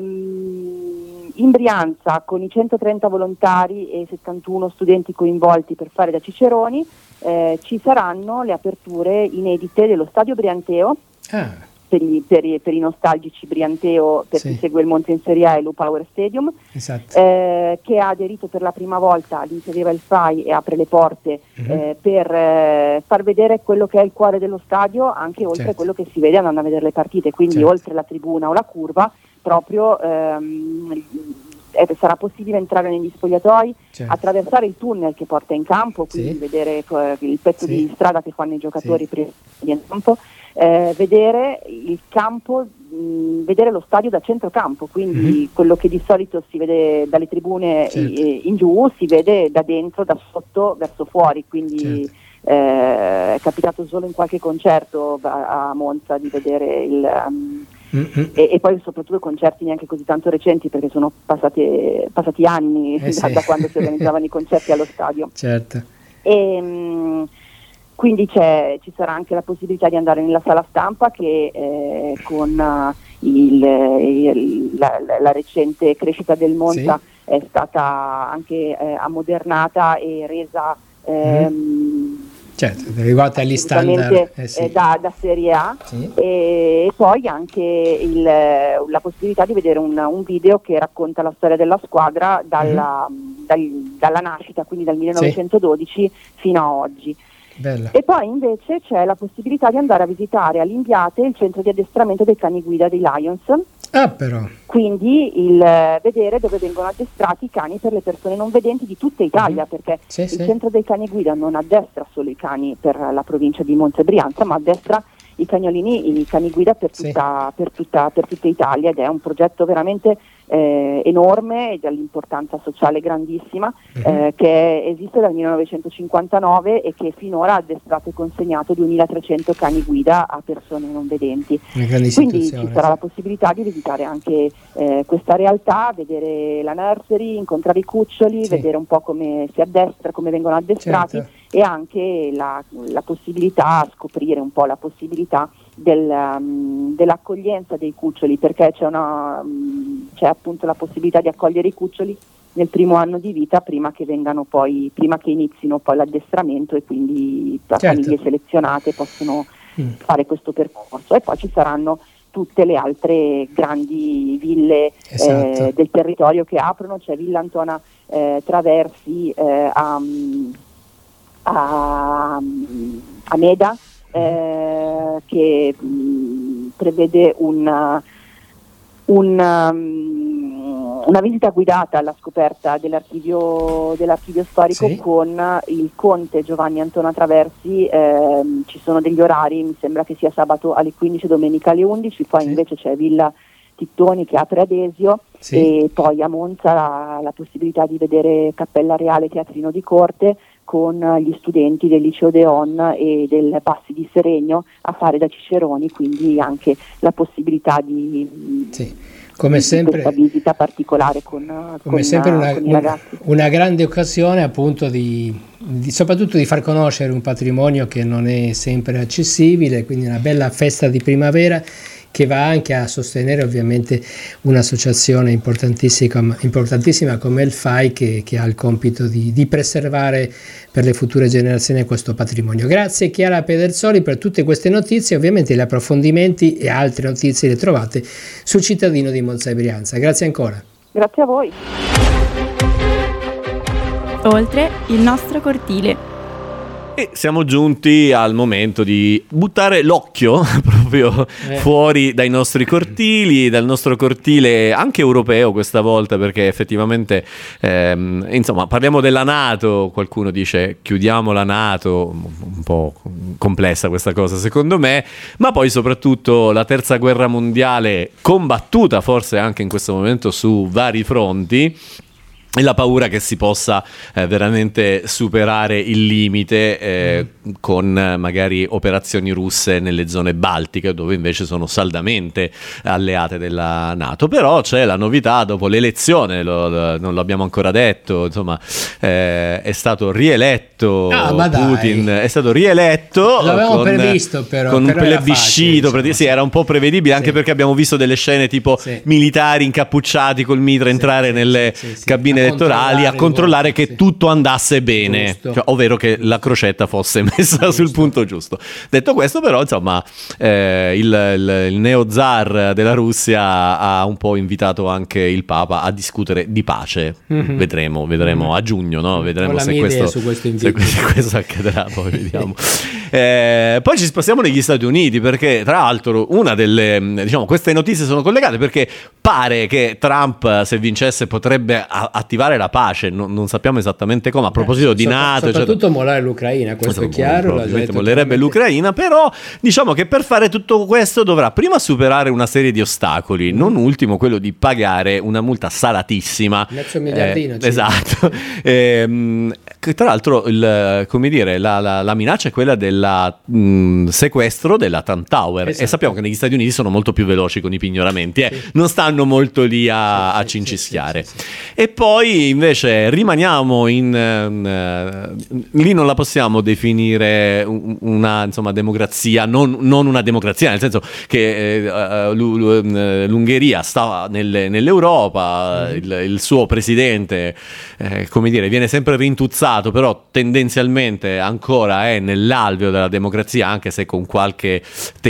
ehm, in Brianza, con i centotrenta volontari e settantuno studenti coinvolti per fare da ciceroni, eh, ci saranno le aperture inedite dello Stadio Brianteo. Ah. Per i, per, i, per i nostalgici Brianteo, per sì. chi segue il Monte in Serie A, e l'U Power Stadium, esatto. eh, che ha aderito per la prima volta all'iniziativa Il Fai e apre le porte uh-huh. eh, per eh, far vedere quello che è il cuore dello stadio, anche oltre certo. a quello che si vede andando a vedere le partite, quindi certo. oltre la tribuna o la curva, proprio ehm, eh, sarà possibile entrare negli spogliatoi, certo. attraversare il tunnel che porta in campo, quindi sì. vedere eh, il pezzo sì. di strada che fanno i giocatori sì. prima di in campo. Eh, vedere il campo, mh, vedere lo stadio da centrocampo, quindi mm-hmm. quello che di solito si vede dalle tribune certo. in, in giù si vede da dentro, da sotto verso fuori, quindi certo. eh, è capitato solo in qualche concerto a, a Monza di vedere il um, mm-hmm. e, e poi soprattutto concerti neanche così tanto recenti, perché sono passati, passati anni eh da, sì. da quando si organizzavano i concerti allo stadio. Certo. E, mh, Quindi c'è, ci sarà anche la possibilità di andare nella sala stampa che eh, con uh, il, il, la, la recente crescita del Monza sì. è stata anche eh, ammodernata e resa ehm, mm. certo, riguarda agli standard eh sì. eh, da, da Serie A sì. e, e poi anche il, la possibilità di vedere un, un video che racconta la storia della squadra dalla, mm. dal, dalla nascita, quindi dal millenovecentododici sì. fino a oggi. Bella. E poi invece c'è la possibilità di andare a visitare a Limbiate il centro di addestramento dei cani guida dei Lions. Ah, però. Quindi il eh, vedere dove vengono addestrati i cani per le persone non vedenti di tutta Italia, mm-hmm. perché sì, il sì. centro dei cani guida non addestra solo i cani per la provincia di Monza e Brianza, ma addestra i cagnolini, i cani guida per tutta, sì. per tutta, per tutta Italia, ed è un progetto veramente eh, enorme e dall'importanza sociale grandissima, mm-hmm. eh, che esiste dal millenovecentocinquantanove e che finora ha addestrato e consegnato duemilatrecento cani guida a persone non vedenti. Quindi ci sarà la possibilità di visitare anche eh, questa realtà, vedere la nursery, incontrare i cuccioli, sì. vedere un po' come si addestra, come vengono addestrati. Certo. E anche la, la possibilità, scoprire un po' la possibilità del, um, dell'accoglienza dei cuccioli, perché c'è, una, um, c'è appunto la possibilità di accogliere i cuccioli nel primo anno di vita, prima che vengano poi, prima che inizino poi l'addestramento, e quindi le certo. famiglie selezionate possono mm. fare questo percorso. E poi ci saranno tutte le altre grandi ville esatto. eh, del territorio che aprono. C'è Villa Antona eh, Traversi eh, a A, a Meda eh, che mh, prevede una, una, um, una visita guidata alla scoperta dell'archivio, dell'archivio storico sì. con il conte Giovanni Antona Traversi. Eh, ci sono degli orari, mi sembra che sia sabato alle quindici, domenica alle undici, poi sì. invece c'è Villa Tittoni che apre ad Esio sì. e poi a Monza la, la possibilità di vedere Cappella Reale Teatrino di Corte con gli studenti del Liceo Deon e del Bassi di Seregno a fare da ciceroni, quindi anche la possibilità di, sì. come di sempre, questa visita particolare con, come con, sempre una, con i ragazzi. Una grande occasione appunto di, di soprattutto di far conoscere un patrimonio che non è sempre accessibile, quindi una bella festa di primavera che va anche a sostenere ovviamente un'associazione importantissima, importantissima come il Fai, che, che ha il compito di, di preservare per le future generazioni questo patrimonio. Grazie Chiara Pedersoli per tutte queste notizie. Ovviamente gli approfondimenti e altre notizie le trovate sul cittadino di Monza e Brianza. Grazie ancora. Grazie a voi. Oltre il nostro cortile. E siamo giunti al momento di buttare l'occhio proprio eh. fuori dai nostri cortili, dal nostro cortile anche europeo questa volta, perché effettivamente ehm, insomma parliamo della NATO. Qualcuno dice chiudiamo la NATO, un po' complessa questa cosa secondo me, ma poi soprattutto la terza guerra mondiale combattuta forse anche in questo momento su vari fronti, e la paura che si possa eh, veramente superare il limite eh, mm. con eh, magari operazioni russe nelle zone baltiche, dove invece sono saldamente alleate della NATO. Però c'è la novità dopo l'elezione, lo, lo, non l'abbiamo ancora detto, insomma eh, è stato rieletto ah, ma Putin, dai. è stato rieletto l'avevamo con, previsto però con però un plebiscito, facile, sì, era un po' prevedibile, anche sì. perché abbiamo visto delle scene tipo sì. militari incappucciati col mitra entrare sì, nelle sì, sì, cabine sì. elettorali a controllare che sì. tutto andasse bene, cioè, ovvero che la crocetta fosse messa giusto. sul punto giusto. Detto questo, però, insomma, eh, il, il, il neo zar della Russia ha un po' invitato anche il Papa a discutere di pace. Mm-hmm. Vedremo, vedremo mm-hmm. a giugno, no? Vedremo se questo, su questo, se questo accadrà. Poi vediamo. Eh, poi ci spostiamo negli Stati Uniti, perché tra l'altro una delle, diciamo, queste notizie sono collegate perché pare che Trump, se vincesse, potrebbe a- attivare la pace, non, non sappiamo esattamente come, a proposito eh, di sopra- NATO, soprattutto cioè, mollare l'Ucraina, questo è chiaro, probabilmente mollerebbe l'Ucraina, però diciamo che per fare tutto questo dovrà prima superare una serie di ostacoli, mm. non ultimo quello di pagare una multa salatissima, mezzo miliardino, eh, esatto, eh, che tra l'altro il, come dire, la, la, la minaccia è quella del sequestro della Trump Tower, esatto. e sappiamo che negli Stati Uniti sono molto più veloci con i pignoramenti, eh. sì. non stanno molto lì a, sì, a cincischiare. Sì, sì, sì, sì. E poi invece rimaniamo in uh, lì non la possiamo definire una, insomma, democrazia, non, non una democrazia, nel senso che uh, l'Ungheria sta nelle, nell'Europa, mm. il, il suo presidente eh, come dire, viene sempre rintuzzato, però tendenzialmente ancora è nell'alveo della democrazia, anche se con qualche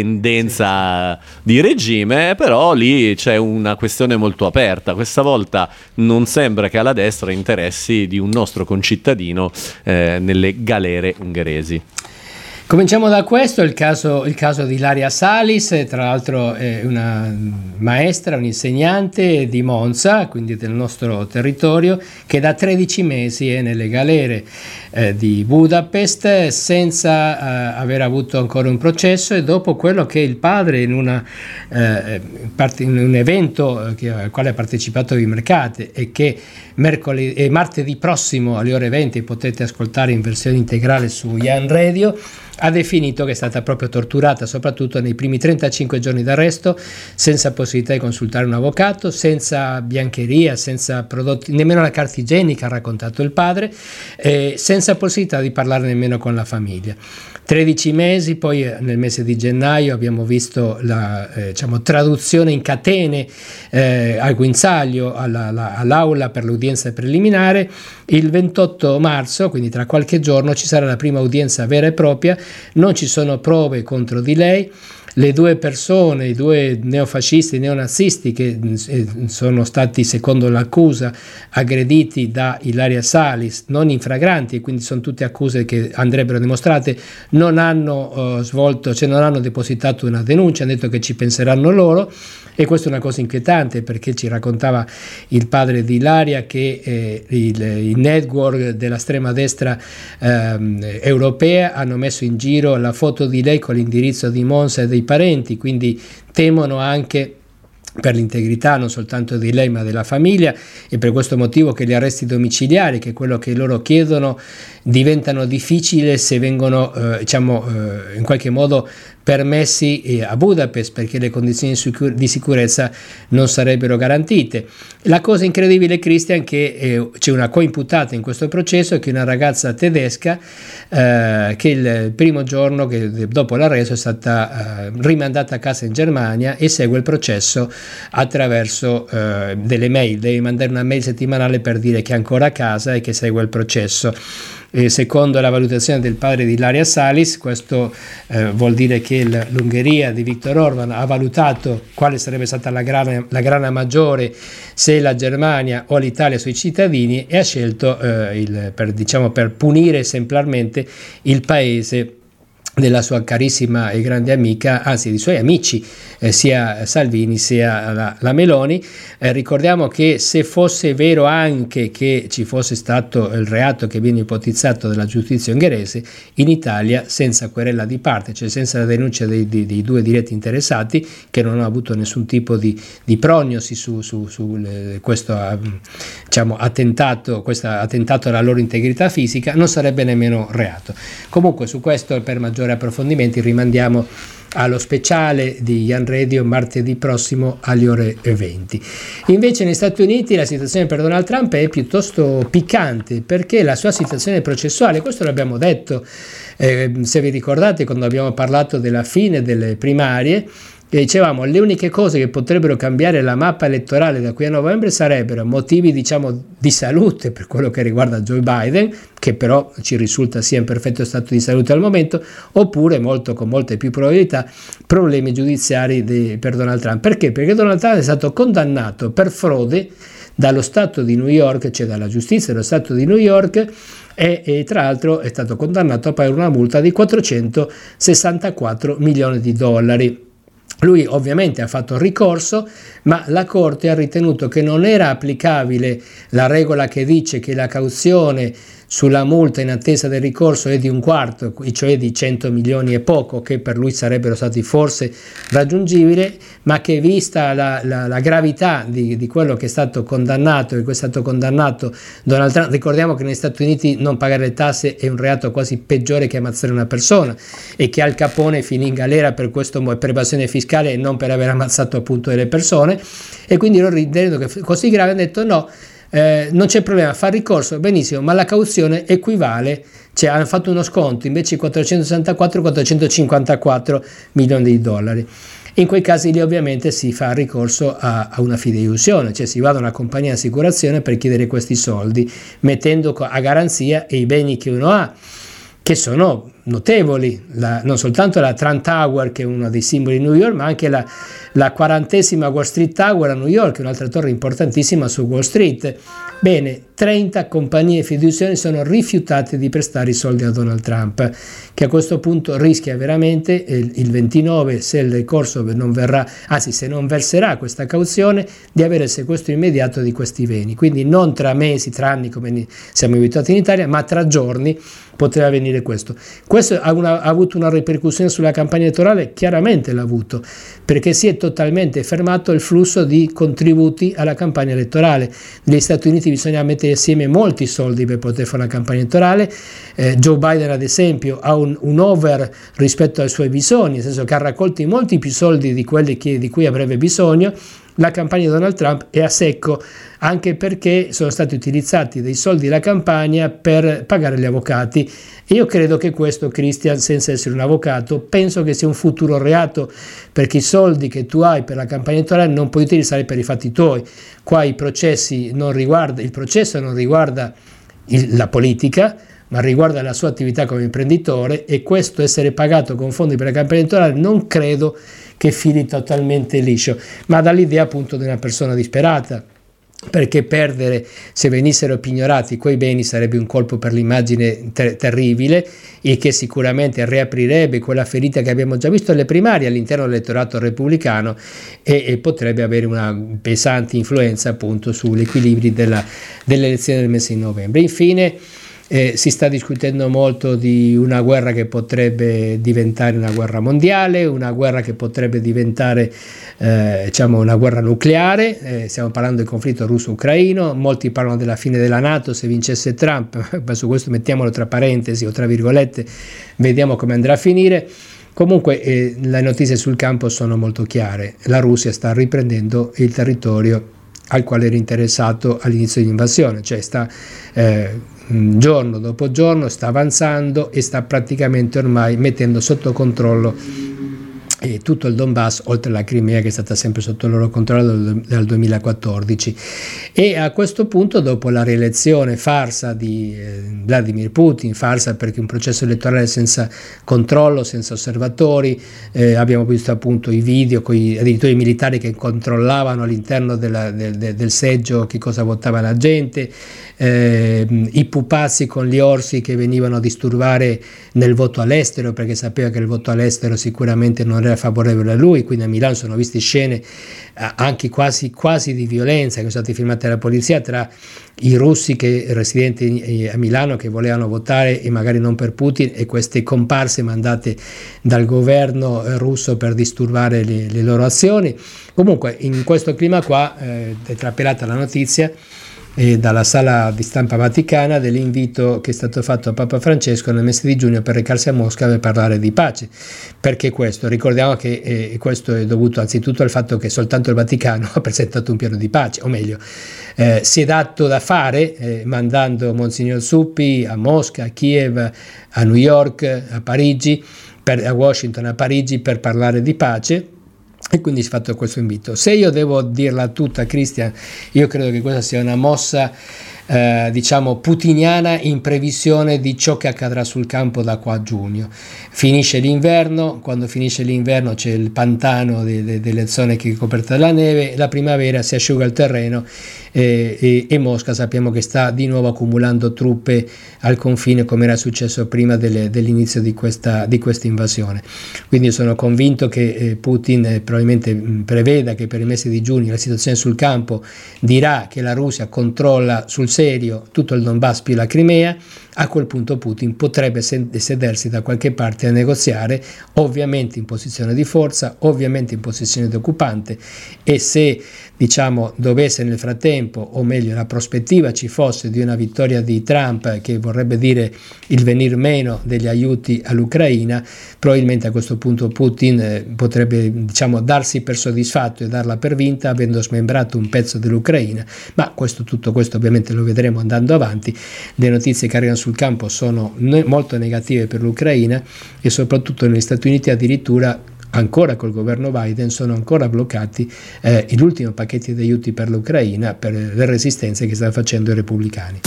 tendenza sì. di regime, però lì c'è una questione molto aperta. Questa volta non sembra che alla destra interessi di un nostro concittadino eh, nelle galere ungheresi. Cominciamo da questo, il caso, il caso di Ilaria Salis, tra l'altro è una maestra, un'insegnante di Monza, quindi del nostro territorio, che da tredici mesi è nelle galere eh, di Budapest senza eh, aver avuto ancora un processo, e dopo quello che il padre in, una, eh, part- in un evento che, al quale ha partecipato di Mercate e che mercoledì e martedì prossimo alle ore venti potete ascoltare in versione integrale su Young Radio, ha definito che è stata proprio torturata, soprattutto nei primi trentacinque giorni d'arresto, senza possibilità di consultare un avvocato, senza biancheria, senza prodotti, nemmeno la carta igienica, ha raccontato il padre, eh, senza possibilità di parlare nemmeno con la famiglia. tredici mesi, poi nel mese di gennaio abbiamo visto la eh, diciamo, traduzione in catene eh, al guinzaglio alla, alla, all'aula per l'udienza preliminare. Il ventotto marzo, quindi tra qualche giorno, ci sarà la prima udienza vera e propria. Non ci sono prove contro di lei. Le due persone, i due neofascisti, i neonazisti che sono stati, secondo l'accusa, aggrediti da Ilaria Salis, non infragranti, e quindi sono tutte accuse che andrebbero dimostrate, non hanno uh, svolto, cioè non hanno depositato una denuncia, hanno detto che ci penseranno loro. E questa è una cosa inquietante, perché ci raccontava il padre di Ilaria che eh, il, il network dell'estrema destra eh, europea hanno messo in giro la foto di lei con l'indirizzo di Monza e dei parenti, quindi temono anche per l'integrità non soltanto di lei ma della famiglia, e per questo motivo che gli arresti domiciliari, che è quello che loro chiedono, diventano difficili se vengono eh, diciamo eh, in qualche modo permessi eh, a Budapest, perché le condizioni sicur- di sicurezza non sarebbero garantite. La cosa incredibile, Christian, che eh, c'è una coimputata in questo processo, che è una ragazza tedesca eh, che il primo giorno che dopo l'arresto è stata eh, rimandata a casa in Germania e segue il processo attraverso eh, delle mail. Devi mandare una mail settimanale per dire che è ancora a casa e che segue il processo. Eh, secondo la valutazione del padre di Ilaria Salis, questo eh, vuol dire che il, l'Ungheria di Viktor Orban ha valutato quale sarebbe stata la grana, la grana maggiore, se la Germania o l'Italia sui cittadini, e ha scelto eh, il, per, diciamo, per punire esemplarmente il paese della sua carissima e grande amica, anzi dei suoi amici, eh, sia Salvini sia la, la Meloni. Eh, ricordiamo che se fosse vero anche che ci fosse stato il reato che viene ipotizzato dalla giustizia ungherese, in Italia senza querela di parte, cioè senza la denuncia dei, dei, dei due diretti interessati, che non hanno avuto nessun tipo di, di prognosi su, su, su le, questo diciamo, attentato, questo attentato alla loro integrità fisica, non sarebbe nemmeno reato. Comunque su questo, per maggiore approfondimenti, rimandiamo allo speciale di Young Radio martedì prossimo alle ore venti. Invece negli Stati Uniti la situazione per Donald Trump è piuttosto piccante, perché la sua situazione processuale, questo l'abbiamo detto eh, se vi ricordate quando abbiamo parlato della fine delle primarie, e dicevamo le uniche cose che potrebbero cambiare la mappa elettorale da qui a novembre sarebbero motivi diciamo di salute per quello che riguarda Joe Biden, che però ci risulta sia in perfetto stato di salute al momento, oppure molto con molte più probabilità problemi giudiziari di, per Donald Trump. Perché? Perché Donald Trump è stato condannato per frode dallo Stato di New York, cioè dalla giustizia dello Stato di New York, e, e tra l'altro è stato condannato a pagare una multa di quattrocentosessantaquattro milioni di dollari. Lui ovviamente ha fatto ricorso, ma la Corte ha ritenuto che non era applicabile la regola che dice che la cauzione sulla multa in attesa del ricorso è di un quarto, cioè di cento milioni e poco, che per lui sarebbero stati forse raggiungibili, ma che vista la, la, la gravità di, di quello che è stato condannato e che è stato condannato Donald Trump, ricordiamo che negli Stati Uniti non pagare le tasse è un reato quasi peggiore che ammazzare una persona, e che Al Capone finì in galera per questo, per evasione fiscale e non per aver ammazzato appunto delle persone, e quindi loro, ritenendo che così grave, hanno detto no, Eh, non c'è problema, fa ricorso, benissimo, ma la cauzione equivale, cioè hanno fatto uno sconto, invece quattrocentosessantaquattro quattrocentocinquantaquattro milioni di dollari. In quei casi lì ovviamente si fa ricorso a, a una fideiussione, cioè si va da una compagnia di assicurazione per chiedere questi soldi, mettendo a garanzia i beni che uno ha, che sono notevoli, la, non soltanto la Trump Tower, che è uno dei simboli di New York, ma anche la, la quarantesima Wall Street Tower a New York, un'altra torre importantissima su Wall Street. Bene, trenta compagnie fiduciarie sono rifiutate di prestare i soldi a Donald Trump, che a questo punto rischia veramente il, il ventinove, se il ricorso non verrà, anzi se non verserà questa cauzione, di avere il sequestro immediato di questi beni. Quindi non tra mesi, tra anni come siamo abituati in Italia, ma tra giorni potrebbe avvenire questo. Questo ha, una, ha avuto una ripercussione sulla campagna elettorale? Chiaramente l'ha avuto, perché si è totalmente fermato il flusso di contributi alla campagna elettorale. Negli Stati Uniti bisogna mettere insieme molti soldi per poter fare una campagna elettorale. eh, Joe Biden ad esempio ha un, un over rispetto ai suoi bisogni, nel senso che ha raccolto molti più soldi di quelli che, di cui avrebbe bisogno. La campagna di Donald Trump è a secco, anche perché sono stati utilizzati dei soldi della campagna per pagare gli avvocati. Io credo che questo, Christian, senza essere un avvocato, penso che sia un futuro reato, perché i soldi che tu hai per la campagna elettorale non puoi utilizzare per i fatti tuoi. Qua i processi non riguarda, il processo non riguarda il, la politica, ma riguarda la sua attività come imprenditore, e questo essere pagato con fondi per la campagna elettorale non credo che fili totalmente liscio, ma dall'idea appunto di una persona disperata, perché perdere, se venissero pignorati quei beni, sarebbe un colpo per l'immagine ter- terribile, e che sicuramente riaprirebbe quella ferita che abbiamo già visto alle primarie all'interno dell'elettorato repubblicano, e, e potrebbe avere una pesante influenza appunto sugli equilibri della, delle elezioni del mese di novembre. Infine, Eh, si sta discutendo molto di una guerra che potrebbe diventare una guerra mondiale, una guerra che potrebbe diventare eh, diciamo una guerra nucleare. Eh, stiamo parlando del conflitto russo-ucraino, molti parlano della fine della NATO se vincesse Trump, ma su questo mettiamolo tra parentesi o tra virgolette, vediamo come andrà a finire. Comunque eh, le notizie sul campo sono molto chiare: la Russia sta riprendendo il territorio al quale era interessato all'inizio dell'invasione, cioè sta eh, giorno dopo giorno sta avanzando e sta praticamente ormai mettendo sotto controllo e tutto il Donbass, oltre alla Crimea che è stata sempre sotto il loro controllo dal duemilaquattordici. E a questo punto, dopo la rielezione farsa di eh, Vladimir Putin, farsa perché un processo elettorale senza controllo, senza osservatori, eh, abbiamo visto appunto i video con i, addirittura i militari che controllavano all'interno della, del, del, del seggio che cosa votava la gente, eh, i pupazzi con gli orsi che venivano a disturbare nel voto all'estero, perché sapeva che il voto all'estero sicuramente non era favorevole a lui. Quindi a Milano sono viste scene eh, anche quasi, quasi di violenza che sono state filmate dalla polizia tra i russi che residenti a Milano che volevano votare e magari non per Putin, e queste comparse mandate dal governo russo per disturbare le, le loro azioni. Comunque in questo clima qua eh, è trapelata la notizia e dalla sala di stampa vaticana dell'invito che è stato fatto a Papa Francesco nel mese di giugno per recarsi a Mosca per parlare di pace. Perché questo? Ricordiamo che eh, questo è dovuto anzitutto al fatto che soltanto il Vaticano ha presentato un piano di pace, o meglio eh, si è dato da fare eh, mandando Monsignor Zuppi a Mosca, a Kiev, a New York, a Parigi, per, a Washington, a Parigi per parlare di pace. E quindi si è fatto questo invito. Se io devo dirla tutta, Cristian, io credo che questa sia una mossa eh, diciamo putiniana in previsione di ciò che accadrà sul campo da qua a giugno. Finisce l'inverno, quando finisce l'inverno c'è il pantano de, de, delle zone che è coperta dalla neve, la primavera si asciuga il terreno e, e, e Mosca sappiamo che sta di nuovo accumulando truppe al confine, come era successo prima delle, dell'inizio di questa, di questa invasione. Quindi sono convinto che eh, Putin eh, probabilmente mh, preveda che per il mese di giugno la situazione sul campo dirà che la Russia controlla sul serio tutto il Donbass più la Crimea. A quel punto Putin potrebbe sedersi da qualche parte a negoziare, ovviamente in posizione di forza, ovviamente in posizione di occupante, e se diciamo dovesse nel frattempo, o meglio la prospettiva ci fosse di una vittoria di Trump, che vorrebbe dire il venir meno degli aiuti all'Ucraina, probabilmente a questo punto Putin eh, potrebbe diciamo darsi per soddisfatto e darla per vinta avendo smembrato un pezzo dell'Ucraina. Ma questo, tutto questo ovviamente lo vedremo andando avanti. Le notizie che arrivano sul campo sono ne- molto negative per l'Ucraina, e soprattutto negli Stati Uniti addirittura ancora col governo Biden sono ancora bloccati eh, l'ultimo pacchetto di aiuti per l'Ucraina per le resistenze che stanno facendo i repubblicani.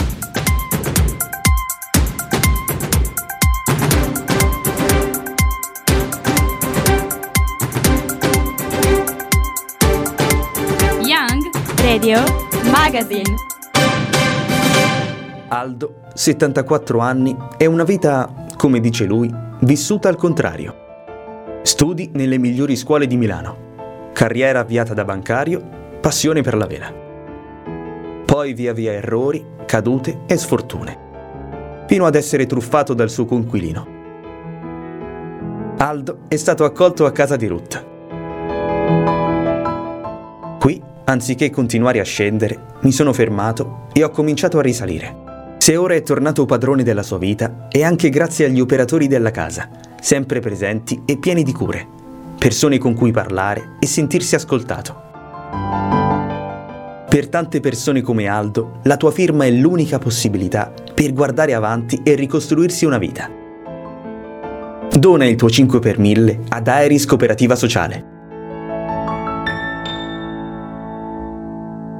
Young Radio Magazine. Aldo, settantaquattro anni, è una vita, come dice lui, vissuta al contrario. Studi nelle migliori scuole di Milano, carriera avviata da bancario, passione per la vela. Poi via via errori, cadute e sfortune, fino ad essere truffato dal suo coinquilino. Aldo è stato accolto a casa di Ruth. Qui, anziché continuare a scendere, mi sono fermato e ho cominciato a risalire. Se ora è tornato padrone della sua vita, è anche grazie agli operatori della casa, sempre presenti e pieni di cure, persone con cui parlare e sentirsi ascoltato. Per tante persone come Aldo, la tua firma è l'unica possibilità per guardare avanti e ricostruirsi una vita. Dona il tuo cinque per mille ad Aeris Cooperativa Sociale.